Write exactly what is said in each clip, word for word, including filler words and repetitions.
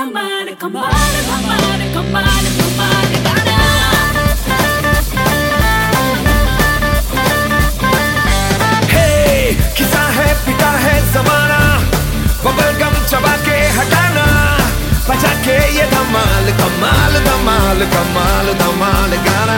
धमाल कमाल धमाल कमाल धमाल गाना। हे किसा है पिता है जमाना, बबल गम चबा के हटाना, बजा के ये धमाल कमाल धमाल कमाल धमाल गाना।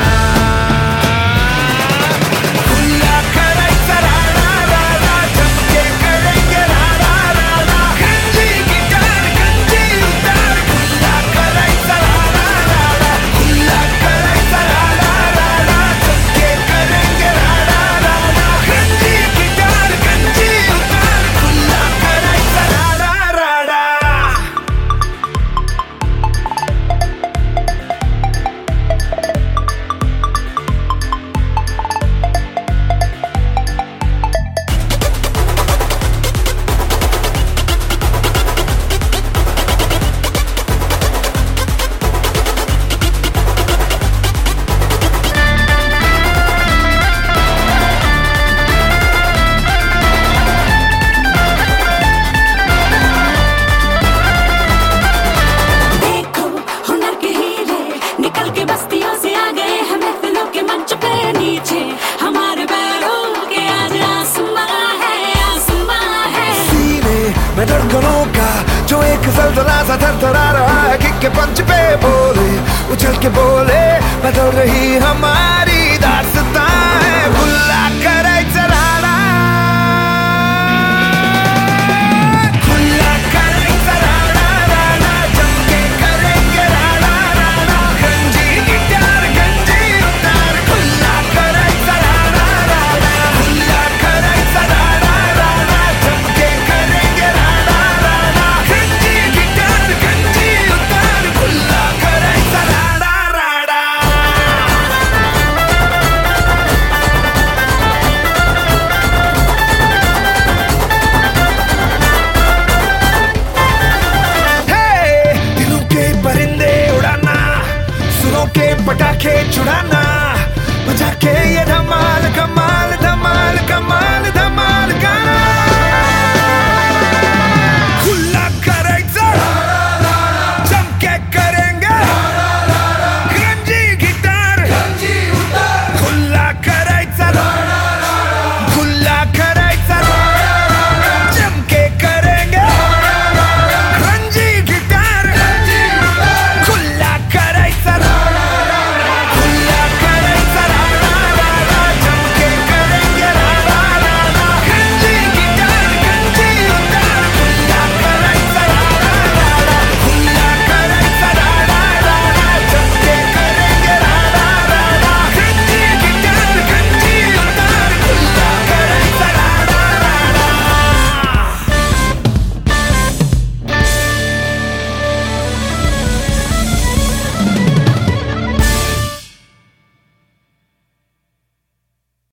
धड़कनों का जो एक जलजला सा थरथरा रहा है, किक के पंच पे बोले उछल के बोले, बदल रही हमारी दास्तां।